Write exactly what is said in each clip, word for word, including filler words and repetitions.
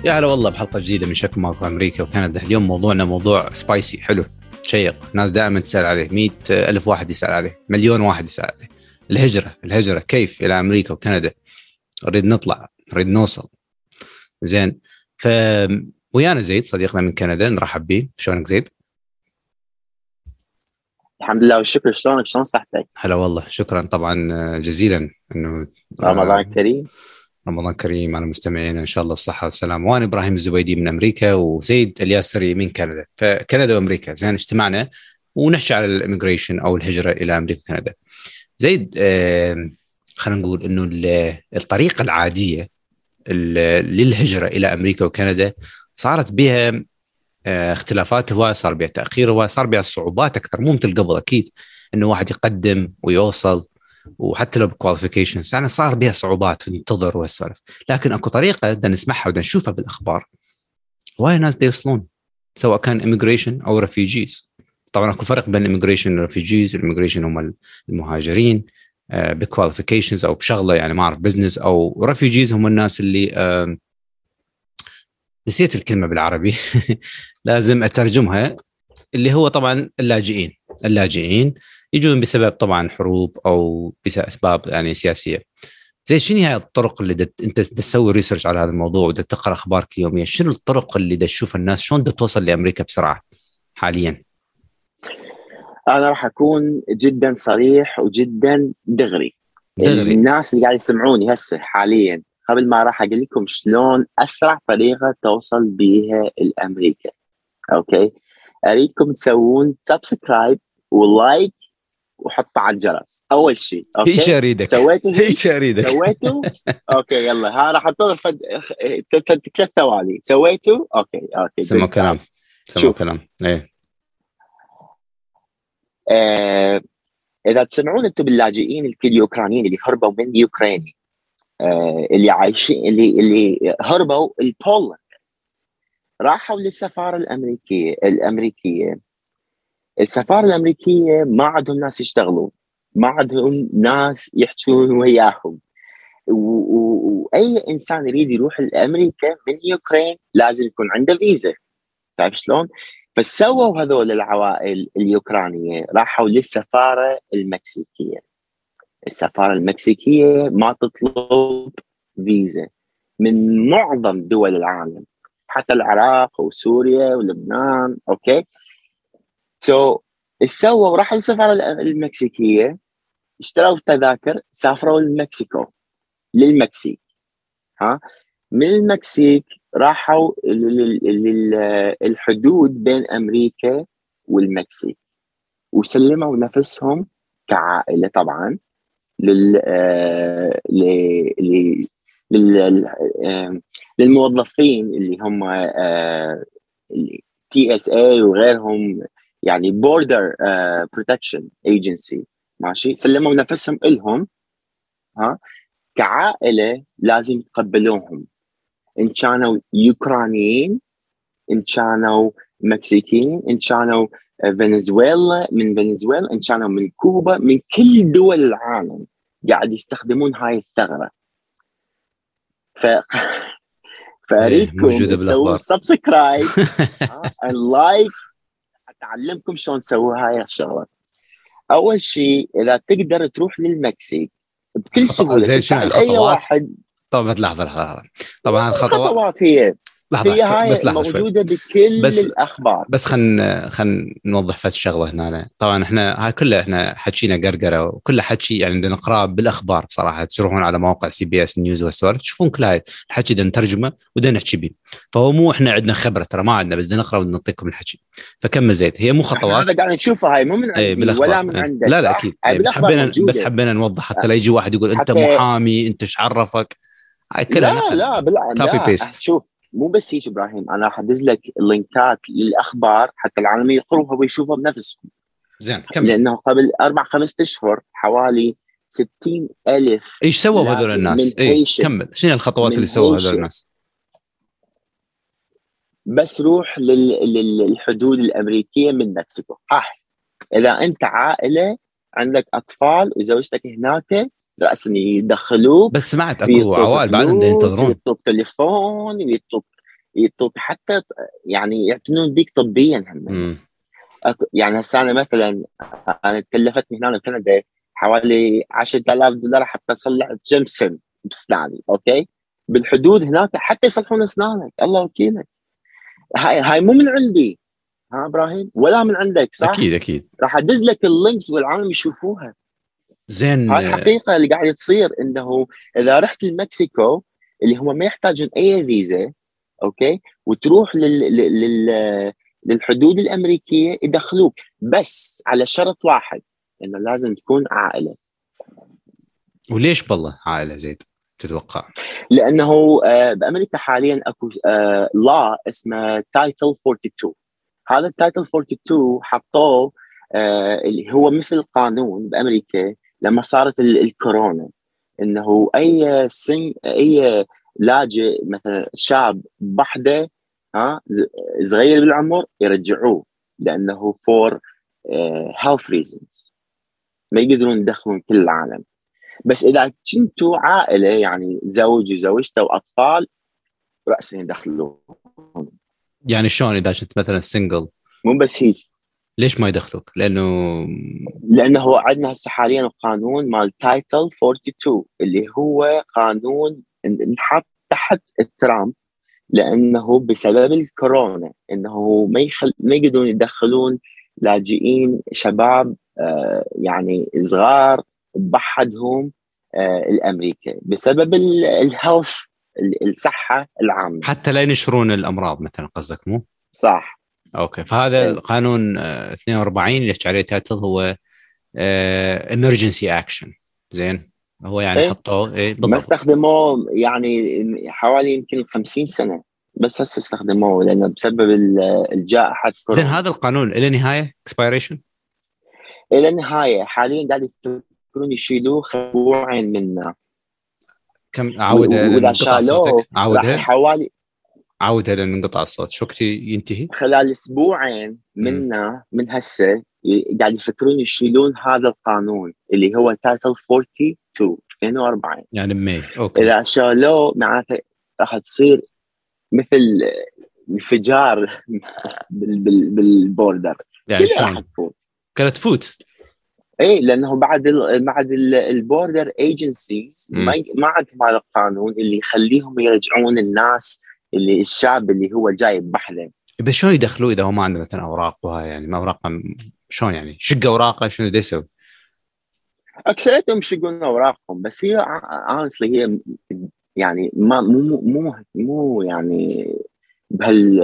يا هلا والله بحلقة جديدة من شك ماكو أمريكا وكندا. اليوم موضوعنا موضوع سبايسي حلو شيق، ناس دائما تسأل عليه، مئة ألف واحد يسأل عليه، مليون واحد يسأل عليه. الهجرة الهجرة كيف إلى أمريكا وكندا؟ نريد نطلع، نريد نوصل. زين، ف ويانا زيد صديقنا من كندا، نرحب به. شلونك زيد؟ الحمد لله والشكر. شلونك؟ شلون صحتك؟ هلا والله، شكرا طبعا جزيلا. انه رمضان كريم. رمضان كريم على مستمعينا، ان شاء الله الصحه والسلامه. وانا ابراهيم الزبيدي من امريكا، وزيد الياسري من كندا. فكندا وامريكا زين اجتمعنا ونحكي على الاميجريشن او الهجره الى امريكا وكندا. زيد، آه خلينا نقول انه الطريقه العاديه للهجره الى امريكا وكندا صارت بها آه اختلافات هوايه، صار بها تاخير هوايه، صار بها صعوبات اكثر، مو مثل قبل اكيد انه واحد يقدم ويوصل، وحتى لو بكواليفيكيشنز يعني صار بها صعوبات وننتظر وهالسوالف. لكن اكو طريقه بدنا نسمعها وبدنا نشوفها بالاخبار، وايد ناس دا يوصلون سواء كان immigration او ريفيجيز. طبعا اكو فرق بين immigration والريفيجيز. الاميجريشن هم المهاجرين بكواليفيكيشنز او بشغله، يعني ما اعرف بزنس، او ريفيجيز هم الناس اللي نسيت الكلمه بالعربي لازم اترجمها، اللي هو طبعا اللاجئين. اللاجئين يجون بسبب طبعا حروب او باسباب يعني سياسيه. زي شنو هي الطرق اللي دت انت تسوي ريسيرش على هذا الموضوع ودا تقرا اخبارك يوميا؟ شنو الطرق اللي دا تشوف الناس شلون دا توصل لامريكا بسرعه حاليا؟ انا راح اكون جدا صريح وجدا دغري. دغري. الناس اللي قاعد يسمعوني هسه حاليا، قبل ما راح اقول لكم شلون اسرع طريقه توصل بيها لامريكا، اوكي، اريدكم تسوون سبسكرايب ولايك وحطوا على الجرس اول شيء. اوكي، ايش اريدك؟ سويتوا ايش اريدك؟ سويتوا اوكي يلا، ها راح انتظر فد ثلاث ثواني. سويتوا اوكي اوكي سمعوا كلام، سمعوا كلام. ايه آه، اذا تسمعون انتم باللاجئين اليوكرانيين اللي هربوا من يوكرين، آه، اللي عايشين اللي اللي هربوا البولند، راحوا للسفاره الامريكيه الامريكيه السفاره الامريكيه ما عندهم ناس يشتغلون، ما عندهم ناس يحجون وياهم، واي انسان يريد يروح لامريكا من يوكرين لازم يكون عنده فيزا. تعرف شلون؟ فسووا هذول العوائل اليوكرانيه راحوا للسفاره المكسيكيه. السفاره المكسيكيه ما تطلب فيزا من معظم دول العالم، حتى العراق وسوريا ولبنان. اوكي، سو so, سووا راحوا للسفاره المكسيكيه، اشتروا تذاكر، سافروا لمكسيكو للمكسيك. ها، من المكسيك راحوا للحدود بين امريكا والمكسيك، وسلموا نفسهم كعائله طبعا لل لل للموظفين اللي هم تي اس اي وغيرهم، يعني بوردر بروتكشن ايجنسي. ماشي، سلموا نفسهم لهم ها كعائله، لازم يتقبلوهم ان كانوا يوكرانيين، ان كانوا مكسيكيين، ان كانوا فنزويلا من فنزويلا، ان كانوا من كوبا، من كل دول العالم قاعد يستخدمون هاي الثغره. ف فاريدكم تسوون سبسكرايب لايك اتعلمكم شلون تسووا هاي الشغله. اول شيء اذا تقدر تروح للمكسيك بكل سهوله، زي شنو تسال اي واحد. طبعا لحظه لحظه، طبعا الخطوات الخطوات هي لحظة هي هاي بس لحظة موجوده شوي. بكل بس الاخبار. بس خلينا خلينا نوضح فت شغله هنا. طبعا احنا هاي كلها احنا حكينا قرقره وكل حكي يعني بدنا نقراه بالاخبار بصراحه. تروحون على مواقع سي بي اس نيوز والسوالف تشوفون كل هاي الحكي، بدنا نترجمه وبدنا نحكي به. فهو مو احنا عندنا خبره، ترى ما عندنا، بس بدنا نقرا ونعطيكم الحكي. فكمل زيد. هي مو خطوات، هذا قاعد نشوفها، هاي مو من عندي ولا من ايه. عندك. لا لا صح، اكيد، هاي ايه. بس بالاخبار حبينا موجوده. بس حبينا نوضح حتى لا يجي واحد يقول انت حتى محامي، انت ايش عرفك. هاي كلها لا نقل، لا بلا كوبي لا بيست. شوف، مو بس هيك ابراهيم، انا راح ادز لك اللينكات للاخبار حتى العالم يقروها ويشوفها بنفسهم. زين كمل. لانه قبل اربع خمس اشهر حوالي ستين الف ايش سووا هذول لاجئ من الناس؟ ايه هيشن كمل، شنو الخطوات اللي من سووها هذول هيشن الناس؟ بس روح لل... للحدود الامريكيه من مكسيكو. ها، اذا انت عائله عندك اطفال وزوجتك هناك، راسا يدخلوك، بس سمعت اكو ويطلب عوائل بعدهم دا فلوس، ينتظرون. ويطلب تليفون، ويطلب يعطوك حتى يعني يعتنون بيك طبيا هم. امم أك- يعني هسه انا مثلا، انا تكلفتني هنا بكندا حوالي عشرة آلاف دولار حتى اصلح جيمسون باسناني، اوكي؟ بالحدود هناك حتى يصلحون اسنانك، الله وكيلك. هاي هاي مو من عندي، ها ابراهيم، ولا من عندك، صح؟ اكيد اكيد. راح ادز لك اللينكس والعالم يشوفوها. زين. هاي الحقيقه اللي قاعد تصير، انه اذا رحت لمكسيكو اللي هم ما يحتاجون اي فيزا، اوكي، وتروح لل... لل... لل... للحدود الامريكيه يدخلوك، بس على شرط واحد، انه لازم تكون عائله. وليش بالله عائله زيد تتوقع؟ لانه آه، بامريكا حاليا اكو لا اسمه تايتل اثنين وأربعين. هذا التايتل اثنين وأربعين حطوه آه، اللي هو مثل قانون بامريكا لما صارت ال- الكورونا، انه اي سن اي لاجئ مثلا شاب بحده، ها ز- صغير بالعمر، يرجعوه، لانه فور هيلث ريزونز ما يقدرون يدخلون كل العالم. بس اذا كنتوا عائله، يعني زوج وزوجته واطفال، راسا يدخلون. يعني شلون اذا كنت مثلا سنجل مو بس هيك، ليش ما يدخلوك؟ لانه لانه عندنا هسه حاليا القانون مال تايتل اثنين وأربعين اللي هو قانون انحط تحت ترامب، لانه بسبب الكورونا انه ما يخل... ما يقدرون يدخلون لاجئين شباب آه يعني صغار بحدهم آه الامريكا بسبب الهيلث، الصحه العامه. حتى لا ينشرون الامراض مثلا قصدك مو؟ صح. اوكي. فهذا إيه. القانون آه، اثنين وأربعين اللي يحكي عليه تايتل هو امرجنسي اكشن. زين. هو يعني ايه، حطوه ايه ما بالضبط. استخدموه يعني حوالي يمكن خمسين سنة، بس هسه استخدموه لأنه بسبب ال- الجائحة زين. كورونا. هذا القانون له نهايه اكسبيريشن؟ إلى النهاية حاليا قاعد يفكرون يشيلوه اسبوعين منه. كم و- اعودها و- لان وإذا انقطع شالوه صوتك؟ راح عودها. حوالي عودها لان انقطع الصوت. شو وقت ينتهي؟ خلال أسبوعين امم منه من هسه ي- قاعد يفكرون يشيلون هذا القانون اللي هو تايتل اثنين وأربعين اثنين وأربعين. يعني بماي. اوكي. إذا شالوه معناته راح تصير مثل انفجار بال بال بالبوردر، يعني كلها راح شلون تفوت. كانت تفوت؟ اي، لانه بعد ال بعد البوردر ايجنسيز ما امم ي- ما عندهم هذا القانون اللي يخليهم يرجعون الناس، اللي الشاب اللي هو جاي بحله. بس شلون يدخلوه اذا هو ما عنده مثلا اوراق وهاي؟ يعني ما اوراق م- شلون يعني شق اوراقه؟ شنو بده يسوي؟ اكثريتهم يشقون اوراقهم، بس هي honestly هي يعني ما مو مو مو يعني بهال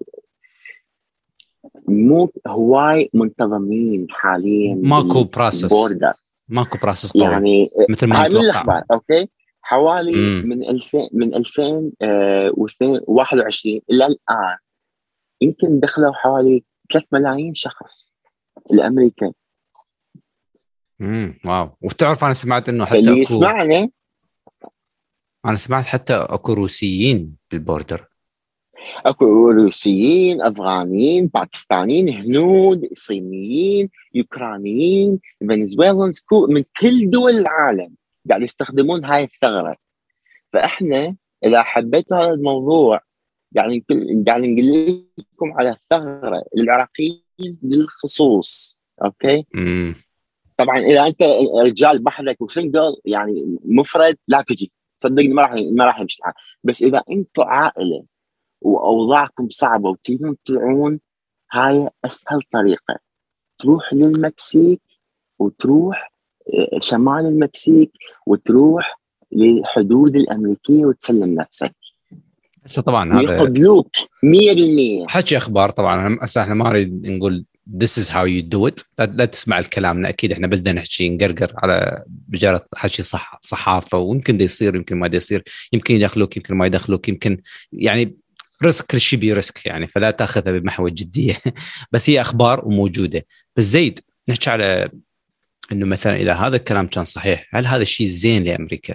مو هواي منتظمين حاليا ماكو بروسس. بالبوردر. ماكو بروسس قوي يعني مثل ما هاي من نتوقع. الاخبار، اوكي. حوالي امم من ألفين من ألفين وواحد وعشرين الى الان يمكن دخلوا حوالي ثلاثة ملايين شخص لامريكا. امم واو. وتعرف انا سمعت انه حتى فاللي اكو يسمعني، انا سمعت حتى اكو روسيين بالبوردر. اكو روسيين، افغانيين، باكستانيين، هنود، صينيين، يوكرانيين، فنزويلانز، من كل دول العالم قاعد يستخدمون هاي الثغره. فاحنا اذا حبيتوا هذا الموضوع يعني قاعد نقول لكم على الثغره للعراقيين بالخصوص، اوكي. امم طبعا اذا انت رجال بحدك وسنجل يعني مفرد، لا تجي، صدقني ما راح ما راح يمشي الحال. بس اذا انتم عائله واوضاعكم صعبه وتريدون تطلعون، هاي اسهل طريقه، تروح للمكسيك، وتروح آه، شمال المكسيك، وتروح للحدود الامريكيه وتسلم نفسك هسه طبعا هذا ويقبلوك مية بالمية. حكي اخبار طبعا. انا هسه احنا ما نريد نقول this is how you do it. لا, لا تسمع الكلامنا اكيد. احنا بس بدنا نحكي نقرقر على بجاره حكي صح صحافه، ويمكن ده يصير يمكن ما ده يصير، يمكن يدخلوك يمكن ما يدخلوك، يمكن يعني ريسك. كل شيء بريسك يعني، فلا تاخذها بمحور الجديه. بس هي اخبار وموجوده. بس زيد نحكي على انه مثلا اذا هذا الكلام كان صحيح، هل هذا الشيء زين لامريكا؟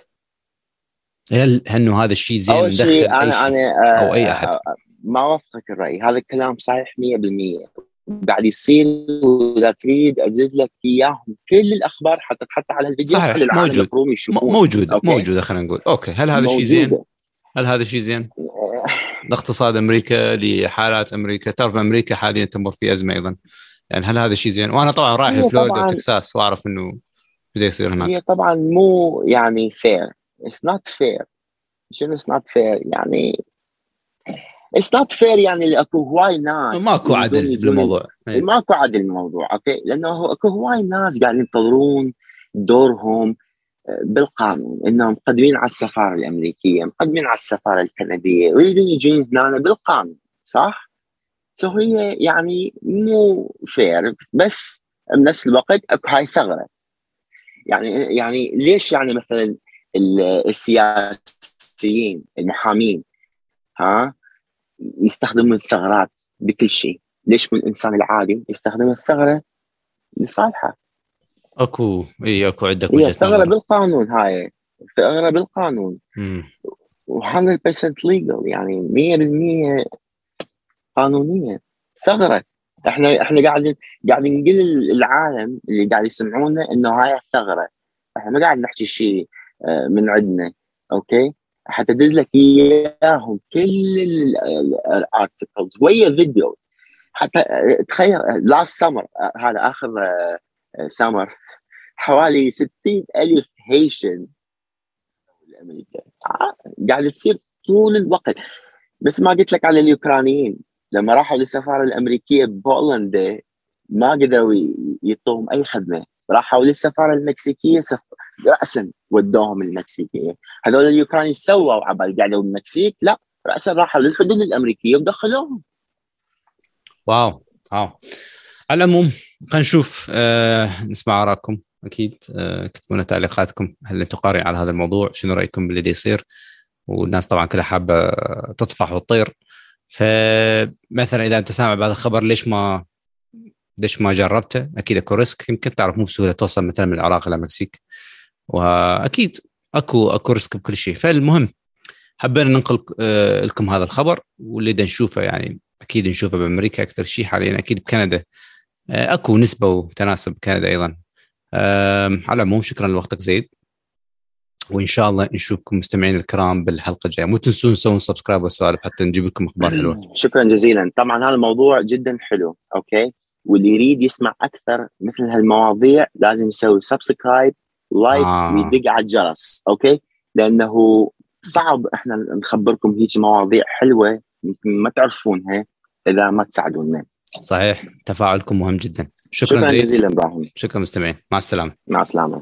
هل انه هذا الشيء زين اول شيء ندخل اي انا شيء انا او اي احد؟ آه، آه، ما اوافقك الراي، هذا الكلام صحيح مية بالمية قاعد يصير. واذا تريد ازيد لك اياهم كل الاخبار حتى تحط على الفيديو صحيح للعالم موجود. يقرون م- يشوفون. موجوده اوكي، موجوده خلينا نقول. اوكي. هل هذا الشيء زين؟ موجوده. هل هذا الشيء زين؟ لاقتصاد امريكا، لحالات امريكا. تعرف امريكا حاليا تمر في ازمه ايضا، يعني هل هذا شيء زين؟ وانا طبعا رايح هي فلوريدا طبعا وتكساس واعرف انه بده يصير هناك. هي طبعا مو يعني fair. it's not fair. شنو it's not fair يعني؟ it's not fair يعني اللي اكو هواي ناس ماكو يريدون عدل يجون ال- بالموضوع. إيه. ماكو عدل الموضوع، اوكي، لانه هو اكو هواي ناس قاعدين ينتظرون دورهم بالقانون، انهم مقدمين على السفاره الامريكيه، مقدمين على السفاره الكنديه، ويريدون يجون هنا بالقانون، صح؟ سو هي يعني مو فير، بس بنفس الوقت اكو هاي ثغره. يعني يعني ليش يعني مثلا السياسيين المحامين ها يستخدموا الثغرات بكل شيء؟ ليش من الانسان العادي يستخدم الثغره لصالحه؟ اكو اي اكو عندك هي وجهه ثغره نظر. بالقانون، هاي ثغره بالقانون امم و100% legal، يعني مية بالمية قانونيه. ثغره. احنا احنا قاعدين قاعدين نقول العالم اللي قاعد يسمعونا انه هاي ثغره، احنا ما قاعد نحكي شيء من عندنا، اوكي؟ حتى دز لك اياهم كل الارتكلز ويا فيديو. حتى تخيل لاست سمر، هذا اخر سمر، حوالي ستين ألف هيشن الامريكا قاعد تصير طول الوقت. بس ما قلت لك على اليوكرانيين لما راحوا للسفاره الامريكيه ببولندا ما قدروا يعطوهم اي خدمه، راحوا للسفاره المكسيكيه سف... راسا ودوهم المكسيكيه. هذول اليوكرانيين سووا عبال قاعدوا بالمكسيك؟ لا، راسا راحوا للحدود الامريكيه ودخلوهم. واو واو. على العموم خلينا نشوف، آه نسمع آراءكم اكيد. آه كتبوا لنا تعليقاتكم، هل انتم قارئين على هذا الموضوع؟ شنو رايكم باللي دي يصير؟ والناس طبعا كلها حابه تطفح وتطير. فمثلا اذا انت سامع بهذا الخبر، ليش ما ليش ما جربته؟ اكيد اكو ريسك، يمكن تعرف مو بسهوله توصل مثلا من العراق الى المكسيك، واكيد اكو اكو ريسك بكل شيء. فالمهم حبينا ننقل آه لكم هذا الخبر، واللي دا نشوفه يعني اكيد نشوفه بامريكا اكثر شيء حاليا، اكيد بكندا آه اكو نسبه وتناسب بكندا ايضا. آه على العموم شكرا لوقتك زيد، وان شاء الله نشوفكم مستمعين الكرام بالحلقه الجايه. مو تنسون تسوون سبسكرايب وسوالف حتى نجيب لكم اخبار حلوه. شكرا جزيلا. طبعا هذا الموضوع جدا حلو، اوكي، واللي يريد يسمع اكثر مثل هالمواضيع لازم يسوي سبسكرايب، لايك، آه. ويدق على الجرس، اوكي، لانه صعب احنا نخبركم هيك مواضيع حلوه يمكن ما تعرفونها اذا ما تساعدونا. صحيح، تفاعلكم مهم جدا. شكرا, شكرا زيد. جزيلا ابراهيم. شكرا مستمعين، مع السلامه. مع السلامه.